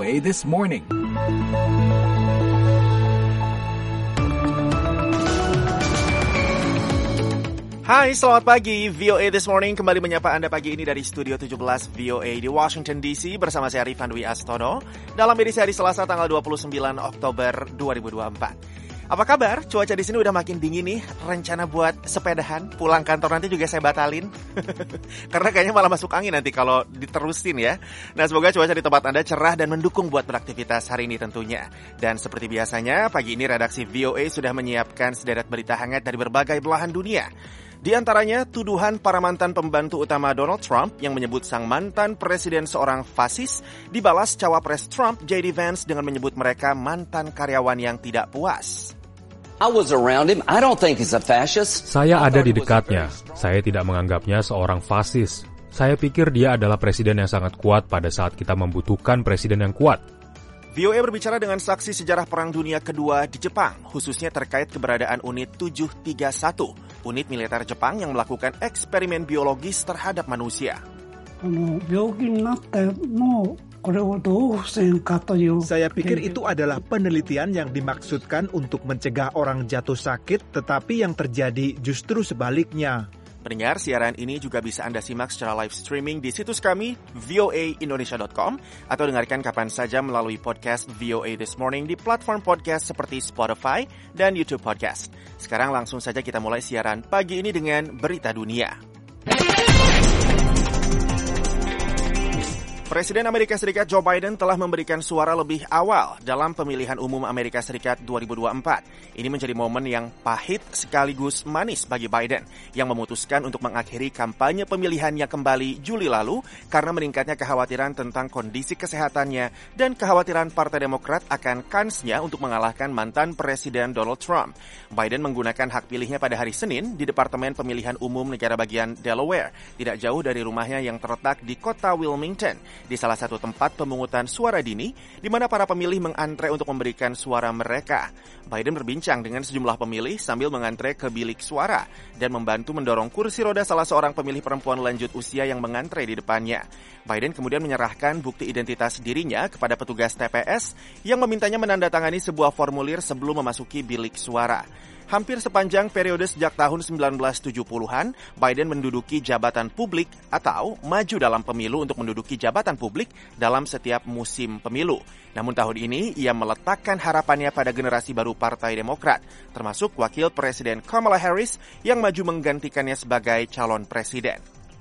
VOA This Morning. Hai, selamat pagi. VOA This Morning kembali menyapa Anda pagi ini dari Studio 17 VOA di Washington DC bersama saya Rifan Dwi Astono dalam edisi hari Selasa tanggal 29 Oktober 2024. Apa kabar? Cuaca di sini udah makin dingin nih. Rencana buat sepedahan, pulang kantor nanti juga saya batalin. Karena kayaknya malah masuk angin nanti kalau diterusin ya. Nah, semoga cuaca di tempat Anda cerah dan mendukung buat beraktivitas hari ini tentunya. Dan seperti biasanya, pagi ini redaksi VOA sudah menyiapkan sederet berita hangat dari berbagai belahan dunia. Di antaranya, tuduhan para mantan pembantu utama Donald Trump yang menyebut sang mantan presiden seorang fasis dibalas cawapres Trump, J.D. Vance, dengan menyebut mereka mantan karyawan yang tidak puas. Saya ada di dekatnya. Saya tidak menganggapnya seorang fasis. Saya pikir dia adalah presiden yang sangat kuat pada saat kita membutuhkan presiden yang kuat. VOA berbicara dengan saksi sejarah Perang Dunia Kedua di Jepang, khususnya terkait keberadaan unit 731, unit militer Jepang yang melakukan eksperimen biologis terhadap manusia. Saya pikir itu adalah penelitian yang dimaksudkan untuk mencegah orang jatuh sakit, tetapi yang terjadi justru sebaliknya. Pendengar, siaran ini juga bisa Anda simak secara live streaming di situs kami, voaindonesia.com, atau dengarkan kapan saja melalui podcast VOA This Morning di platform podcast seperti Spotify dan YouTube Podcast. Sekarang langsung saja kita mulai siaran pagi ini dengan berita dunia. Presiden Amerika Serikat Joe Biden telah memberikan suara lebih awal dalam pemilihan umum Amerika Serikat 2024. Ini menjadi momen yang pahit sekaligus manis bagi Biden yang memutuskan untuk mengakhiri kampanye pemilihannya kembali Juli lalu karena meningkatnya kekhawatiran tentang kondisi kesehatannya dan kekhawatiran Partai Demokrat akan kansnya untuk mengalahkan mantan Presiden Donald Trump. Biden menggunakan hak pilihnya pada hari Senin di Departemen Pemilihan Umum Negara Bagian Delaware, tidak jauh dari rumahnya yang terletak di kota Wilmington, di salah satu tempat pemungutan suara dini, di mana para pemilih mengantre untuk memberikan suara mereka. Biden berbincang dengan sejumlah pemilih sambil mengantre ke bilik suara dan membantu mendorong kursi roda salah seorang pemilih perempuan lanjut usia yang mengantre di depannya. Biden kemudian menyerahkan bukti identitas dirinya kepada petugas TPS yang memintanya menandatangani sebuah formulir sebelum memasuki bilik suara. Hampir sepanjang periode sejak tahun 1970-an, Biden menduduki jabatan publik atau maju dalam pemilu untuk menduduki jabatan publik dalam setiap musim pemilu. Namun tahun ini, ia meletakkan harapannya pada generasi baru Partai Demokrat, termasuk Wakil Presiden Kamala Harris yang maju menggantikannya sebagai calon presiden.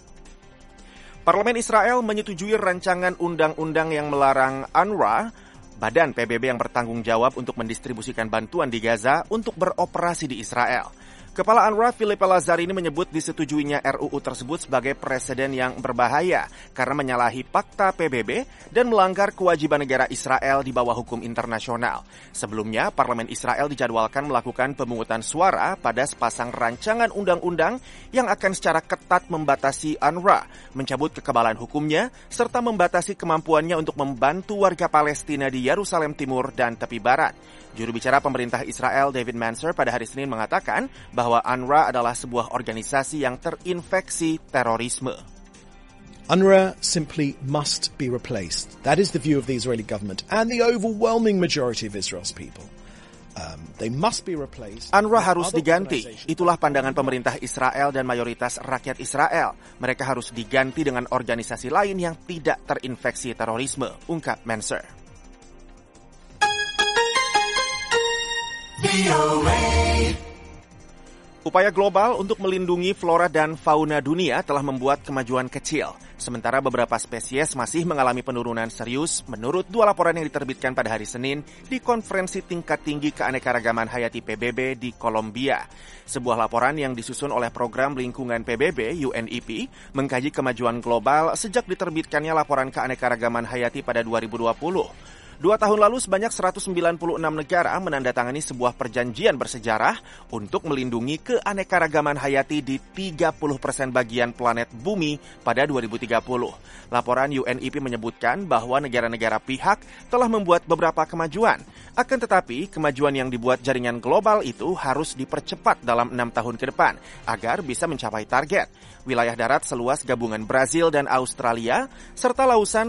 Parlemen Israel menyetujui rancangan undang-undang yang melarang UNRWA, Badan PBB yang bertanggung jawab untuk mendistribusikan bantuan di Gaza, untuk beroperasi di Israel. Kepala UNRWA Philippe Lazzarini menyebut disetujuinya RUU tersebut sebagai preseden yang berbahaya karena menyalahi fakta PBB dan melanggar kewajiban negara Israel di bawah hukum internasional. Sebelumnya, Parlemen Israel dijadwalkan melakukan pemungutan suara pada sepasang rancangan undang-undang yang akan secara ketat membatasi UNRWA, mencabut kekebalan hukumnya, serta membatasi kemampuannya untuk membantu warga Palestina di Yerusalem Timur dan tepi barat. Juru bicara pemerintah Israel David Mansour pada hari Senin mengatakan bahwa UNRWA adalah sebuah organisasi yang terinfeksi terorisme. UNRWA simply must be replaced. That is the view of the Israeli government and the overwhelming majority of Israel's people. They must be replaced. UNRWA harus diganti. Itulah pandangan pemerintah Israel dan mayoritas rakyat Israel. Mereka harus diganti dengan organisasi lain yang tidak terinfeksi terorisme, ungkap Mansour. Upaya global untuk melindungi flora dan fauna dunia telah membuat kemajuan kecil. Sementara beberapa spesies masih mengalami penurunan serius menurut dua laporan yang diterbitkan pada hari Senin di Konferensi Tingkat Tinggi Keanekaragaman Hayati PBB di Kolombia. Sebuah laporan yang disusun oleh Program Lingkungan PBB UNEP mengkaji kemajuan global sejak diterbitkannya laporan keanekaragaman hayati pada 2020. 2 tahun lalu sebanyak 196 negara menandatangani sebuah perjanjian bersejarah untuk melindungi keanekaragaman hayati di 30% bagian planet bumi pada 2030. Laporan UNEP menyebutkan bahwa negara-negara pihak telah membuat beberapa kemajuan. Akan tetapi, kemajuan yang dibuat jaringan global itu harus dipercepat dalam 6 tahun ke depan agar bisa mencapai target. Wilayah darat seluas gabungan Brazil dan Australia serta lausan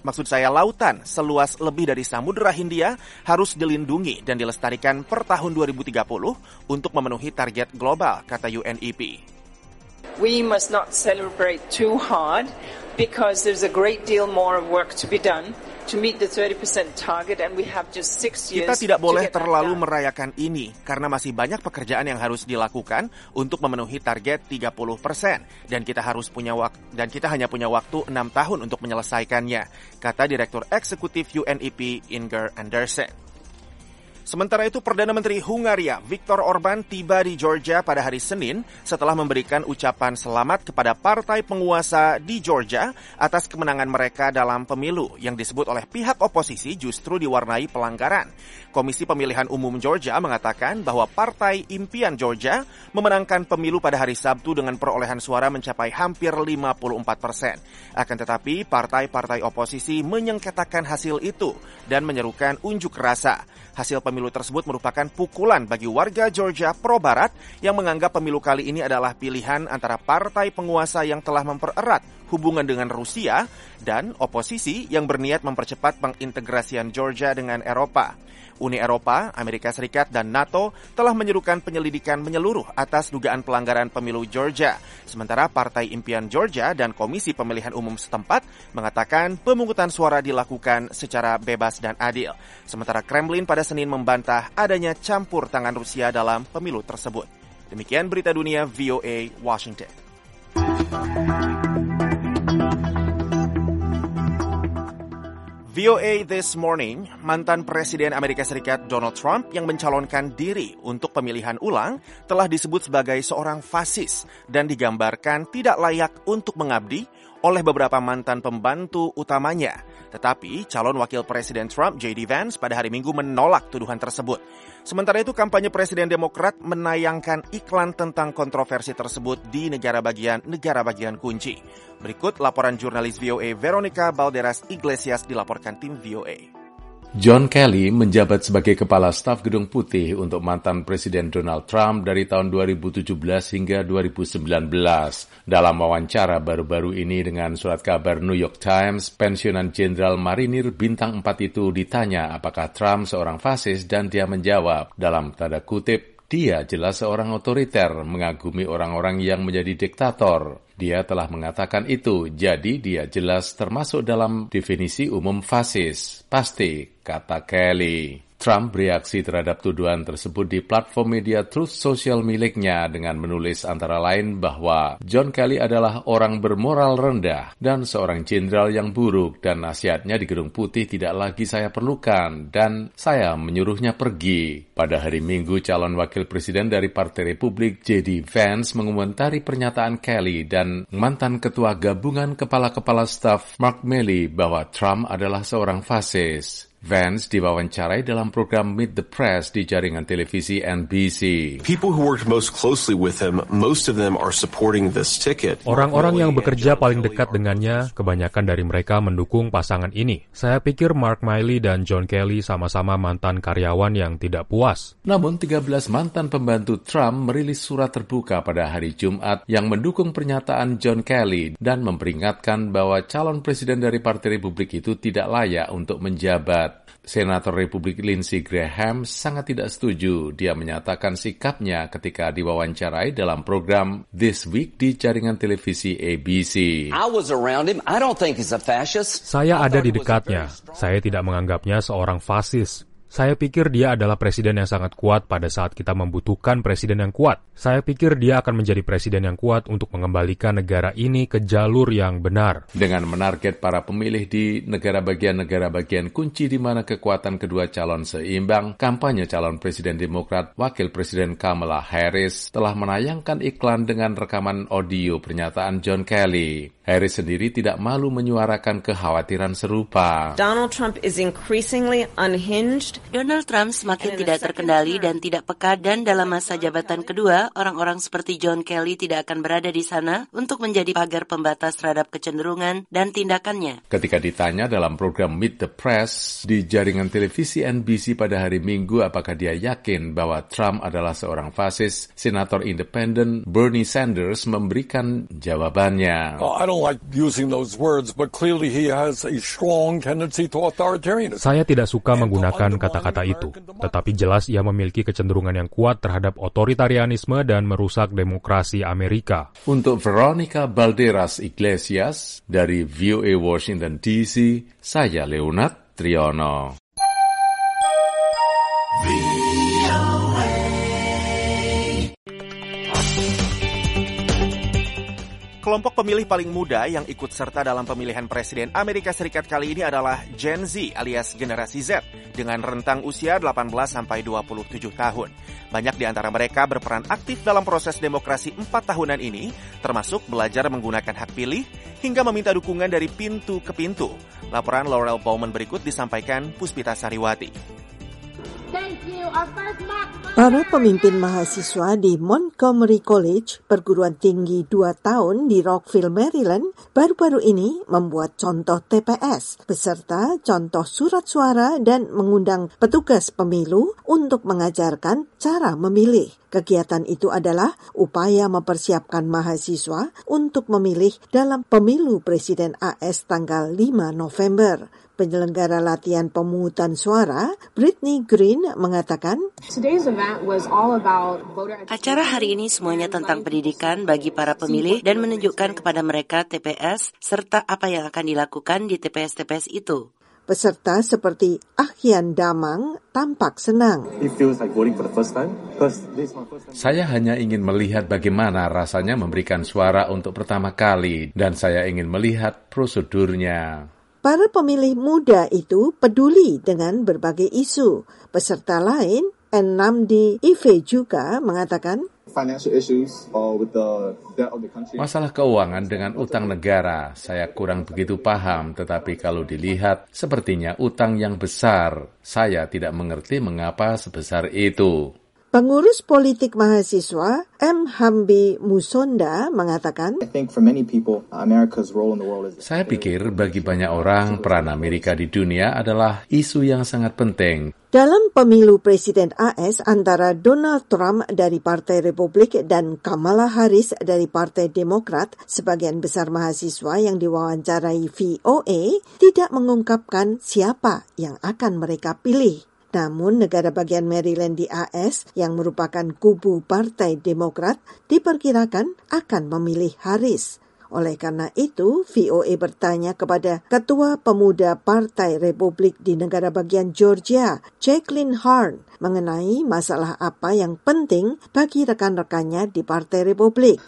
lautan seluas lebih dari Samudra Hindia harus dilindungi dan dilestarikan per tahun 2030 untuk memenuhi target global, kata UNEP. We must not celebrate too hard because there's a great deal more work to be done to meet the 30% target and we have just 6 years. Kita tidak boleh terlalu merayakan ini karena masih banyak pekerjaan yang harus dilakukan untuk memenuhi target 30% dan kita hanya punya waktu 6 tahun untuk menyelesaikannya, kata Direktur Eksekutif UNEP Inger Andersen. Sementara itu, Perdana Menteri Hungaria Viktor Orban tiba di Georgia pada hari Senin setelah memberikan ucapan selamat kepada partai penguasa di Georgia atas kemenangan mereka dalam pemilu yang disebut oleh pihak oposisi justru diwarnai pelanggaran. Komisi Pemilihan Umum Georgia mengatakan bahwa Partai Impian Georgia memenangkan pemilu pada hari Sabtu dengan perolehan suara mencapai hampir 54%. Akan tetapi, partai-partai oposisi menyengketakan hasil itu dan menyerukan unjuk rasa. Hasil pemilu tersebut merupakan pukulan bagi warga Georgia pro-barat yang menganggap pemilu kali ini adalah pilihan antara partai penguasa yang telah mempererat hubungan dengan Rusia dan oposisi yang berniat mempercepat pengintegrasian Georgia dengan Eropa. Uni Eropa, Amerika Serikat, dan NATO telah menyerukan penyelidikan menyeluruh atas dugaan pelanggaran pemilu Georgia. Sementara Partai Impian Georgia dan Komisi Pemilihan Umum setempat mengatakan pemungutan suara dilakukan secara bebas dan adil. Sementara Kremlin pada Senin membantah adanya campur tangan Rusia dalam pemilu tersebut. Demikian berita dunia VOA Washington. VOA This Morning, mantan Presiden Amerika Serikat Donald Trump yang mencalonkan diri untuk pemilihan ulang telah disebut sebagai seorang fasis dan digambarkan tidak layak untuk mengabdi oleh beberapa mantan pembantu utamanya. Tetapi calon wakil Presiden Trump, J.D. Vance, pada hari Minggu menolak tuduhan tersebut. Sementara itu, kampanye Presiden Demokrat menayangkan iklan tentang kontroversi tersebut di negara bagian kunci. Berikut laporan jurnalis VOA Veronica Balderas Iglesias dilaporkan tim VOA. John Kelly menjabat sebagai Kepala Staf Gedung Putih untuk mantan Presiden Donald Trump dari tahun 2017 hingga 2019. Dalam wawancara baru-baru ini dengan surat kabar New York Times, pensiunan Jenderal Marinir Bintang 4 itu ditanya apakah Trump seorang fasis dan dia menjawab, dalam tanda kutip, dia jelas seorang otoriter, mengagumi orang-orang yang menjadi diktator. Dia telah mengatakan itu, jadi dia jelas termasuk dalam definisi umum fasis. Pasti, kata Kelly. Trump bereaksi terhadap tuduhan tersebut di platform media Truth Social miliknya dengan menulis antara lain bahwa John Kelly adalah orang bermoral rendah dan seorang jenderal yang buruk dan nasihatnya di Gedung Putih tidak lagi saya perlukan dan saya menyuruhnya pergi. Pada hari Minggu, calon wakil presiden dari Partai Republik J.D. Vance mengomentari pernyataan Kelly dan mantan ketua gabungan kepala-kepala staf Mark Milley bahwa Trump adalah seorang fasis. Vance diwawancarai dalam program Meet the Press di jaringan televisi NBC. People who worked most closely with him, most of them are supporting this ticket. Orang-orang yang bekerja paling dekat dengannya, kebanyakan dari mereka mendukung pasangan ini. Saya pikir Mark Milley dan John Kelly sama-sama mantan karyawan yang tidak puas. Namun 13 mantan pembantu Trump merilis surat terbuka pada hari Jumat yang mendukung pernyataan John Kelly dan memperingatkan bahwa calon presiden dari Partai Republik itu tidak layak untuk menjabat. Senator Republik Lindsey Graham sangat tidak setuju. Dia menyatakan sikapnya ketika diwawancarai dalam program This Week di jaringan televisi ABC. Saya ada di dekatnya. Saya tidak menganggapnya seorang fasis. Saya pikir dia adalah presiden yang sangat kuat pada saat kita membutuhkan presiden yang kuat. Saya pikir dia akan menjadi presiden yang kuat untuk mengembalikan negara ini ke jalur yang benar. Dengan menarget para pemilih di negara bagian kunci di mana kekuatan kedua calon seimbang, kampanye calon presiden Demokrat, Wakil Presiden Kamala Harris, telah menayangkan iklan dengan rekaman audio pernyataan John Kelly. Harris sendiri tidak malu menyuarakan kekhawatiran serupa. Donald Trump is increasingly unhinged Donald Trump semakin tidak terkendali dan tidak peka, dan dalam masa jabatan kedua, orang-orang seperti John Kelly tidak akan berada di sana untuk menjadi pagar pembatas terhadap kecenderungan dan tindakannya. Ketika ditanya dalam program Meet the Press di jaringan televisi NBC pada hari Minggu apakah dia yakin bahwa Trump adalah seorang fasis, Senator Independen Bernie Sanders memberikan jawabannya. I don't like using those words, but clearly he has a strong tendency to authoritarianism. Saya tidak suka menggunakan kata-kata itu, tetapi jelas ia memiliki kecenderungan yang kuat terhadap otoritarianisme dan merusak demokrasi Amerika. Untuk Veronica Balderas Iglesias dari VOA Washington DC, saya Leonard Triono. Kelompok pemilih paling muda yang ikut serta dalam pemilihan Presiden Amerika Serikat kali ini adalah Gen Z alias generasi Z dengan rentang usia 18 sampai 27 tahun. Banyak di antara mereka berperan aktif dalam proses demokrasi 4 tahunan ini, termasuk belajar menggunakan hak pilih hingga meminta dukungan dari pintu ke pintu. Laporan Laurel Bowman berikut disampaikan Puspita Sariwati. Para pemimpin mahasiswa di Montgomery College, perguruan tinggi 2 tahun di Rockville, Maryland, baru-baru ini membuat contoh TPS, beserta contoh surat suara dan mengundang petugas pemilu untuk mengajarkan cara memilih. Kegiatan itu adalah upaya mempersiapkan mahasiswa untuk memilih dalam pemilu Presiden AS tanggal 5 November. Penyelenggara latihan pemungutan suara, Brittany Green, mengatakan, acara hari ini semuanya tentang pendidikan bagi para pemilih dan menunjukkan kepada mereka TPS serta apa yang akan dilakukan di TPS-TPS itu. Peserta seperti Ahyan Damang tampak senang. Saya hanya ingin melihat bagaimana rasanya memberikan suara untuk pertama kali, dan saya ingin melihat prosedurnya. Para pemilih muda itu peduli dengan berbagai isu. Peserta lain, Nnamdi Ife juga mengatakan, masalah keuangan dengan utang negara, saya kurang begitu paham, tetapi kalau dilihat, sepertinya utang yang besar. Saya tidak mengerti mengapa sebesar itu. Pengurus politik mahasiswa M. Hambi Musonda mengatakan, saya pikir bagi banyak orang, peran Amerika di dunia adalah isu yang sangat penting. Dalam pemilu Presiden AS antara Donald Trump dari Partai Republik dan Kamala Harris dari Partai Demokrat, sebagian besar mahasiswa yang diwawancarai VOA tidak mengungkapkan siapa yang akan mereka pilih. Namun, negara bagian Maryland di AS yang merupakan kubu Partai Demokrat diperkirakan akan memilih Harris. Oleh karena itu, VOA bertanya kepada Ketua Pemuda Partai Republik di negara bagian Georgia, Jacqueline Harn, mengenai masalah apa yang penting bagi rekan-rekannya di Partai Republik.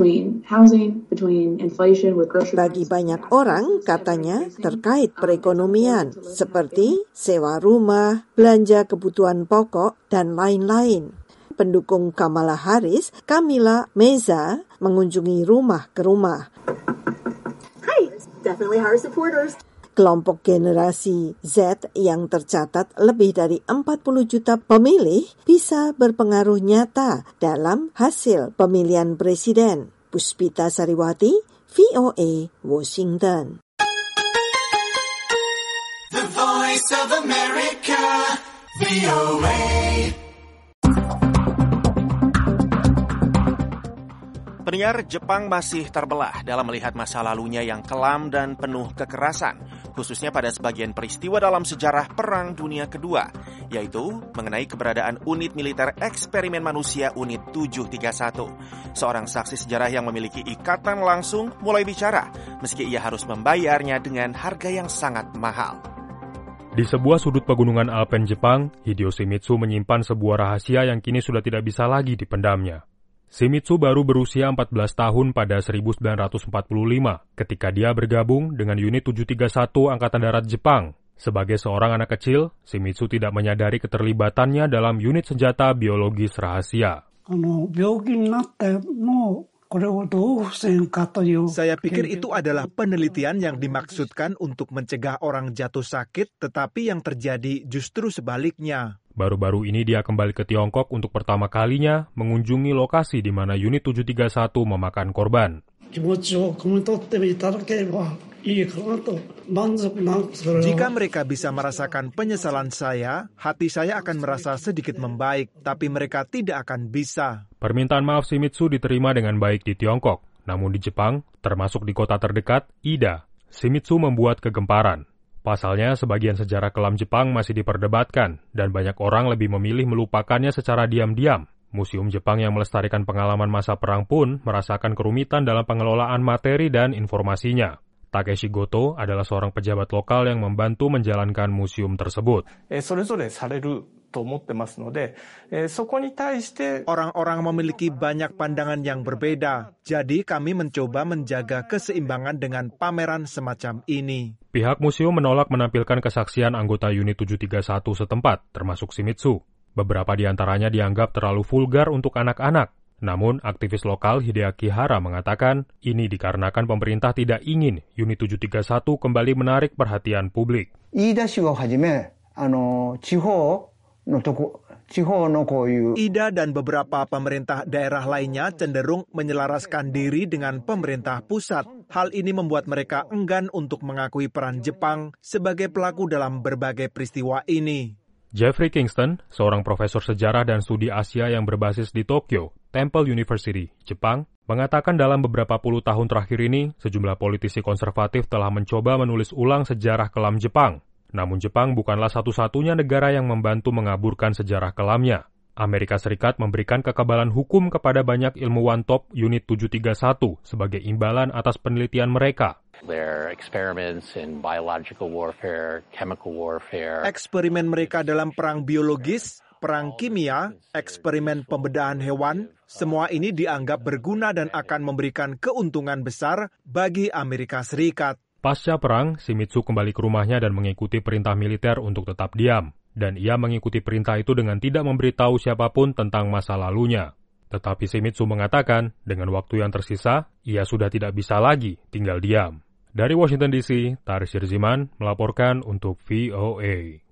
Bagi banyak orang, katanya, terkait perekonomian, seperti sewa rumah, belanja kebutuhan pokok, dan lain-lain. Pendukung Kamala Harris, Camila Meza, mengunjungi rumah ke rumah. Hi, definitely Harris supporters. Kelompok generasi Z yang tercatat lebih dari 40 juta pemilih bisa berpengaruh nyata dalam hasil pemilihan presiden. Puspita Sariwati, VOA, Washington. The Voice of America, VOA. Pendengar, Jepang masih terbelah dalam melihat masa lalunya yang kelam dan penuh kekerasan, khususnya pada sebagian peristiwa dalam sejarah Perang Dunia Kedua, yaitu mengenai keberadaan unit militer eksperimen manusia Unit 731. Seorang saksi sejarah yang memiliki ikatan langsung mulai bicara, meski ia harus membayarnya dengan harga yang sangat mahal. Di sebuah sudut pegunungan Alpen Jepang, Hideo Shimizu menyimpan sebuah rahasia yang kini sudah tidak bisa lagi dipendamnya. Shimizu baru berusia 14 tahun pada 1945 ketika dia bergabung dengan Unit 731 Angkatan Darat Jepang. Sebagai seorang anak kecil, Shimizu tidak menyadari keterlibatannya dalam unit senjata biologis rahasia. Saya pikir itu adalah penelitian yang dimaksudkan untuk mencegah orang jatuh sakit, tetapi yang terjadi justru sebaliknya. Baru-baru ini dia kembali ke Tiongkok untuk pertama kalinya mengunjungi lokasi di mana unit 731 memakan korban. Jika mereka bisa merasakan penyesalan saya, hati saya akan merasa sedikit membaik, tapi mereka tidak akan bisa. Permintaan maaf Shimizu diterima dengan baik di Tiongkok, namun di Jepang, termasuk di kota terdekat, Ida, Shimizu membuat kegemparan. Pasalnya, sebagian sejarah kelam Jepang masih diperdebatkan, dan banyak orang lebih memilih melupakannya secara diam-diam. Museum Jepang yang melestarikan pengalaman masa perang pun merasakan kerumitan dalam pengelolaan materi dan informasinya. Takeshi Goto adalah seorang pejabat lokal yang membantu menjalankan museum tersebut. Orang-orang memiliki banyak pandangan yang berbeda, jadi kami mencoba menjaga keseimbangan dengan pameran semacam ini. Pihak museum menolak menampilkan kesaksian anggota unit 731 setempat, termasuk Shimizu. Beberapa di antaranya dianggap terlalu vulgar untuk anak-anak. Namun, aktivis lokal Hideaki Hara mengatakan ini dikarenakan pemerintah tidak ingin unit 731 kembali menarik perhatian publik. Ida dan beberapa pemerintah daerah lainnya cenderung menyelaraskan diri dengan pemerintah pusat. Hal ini membuat mereka enggan untuk mengakui peran Jepang sebagai pelaku dalam berbagai peristiwa ini. Jeffrey Kingston, seorang profesor sejarah dan studi Asia yang berbasis di Tokyo, Temple University, Jepang, mengatakan dalam beberapa puluh tahun terakhir ini, sejumlah politisi konservatif telah mencoba menulis ulang sejarah kelam Jepang. Namun Jepang bukanlah satu-satunya negara yang membantu mengaburkan sejarah kelamnya. Amerika Serikat memberikan kekebalan hukum kepada banyak ilmuwan top unit 731 sebagai imbalan atas penelitian mereka. Eksperimen mereka dalam perang biologis, perang kimia, eksperimen pembedahan hewan, semua ini dianggap berguna dan akan memberikan keuntungan besar bagi Amerika Serikat. Pasca perang, Shimizu kembali ke rumahnya dan mengikuti perintah militer untuk tetap diam. Dan ia mengikuti perintah itu dengan tidak memberitahu siapapun tentang masa lalunya. Tetapi Shimizu mengatakan, dengan waktu yang tersisa, ia sudah tidak bisa lagi tinggal diam. Dari Washington DC, Taris Yerziman melaporkan untuk VOA.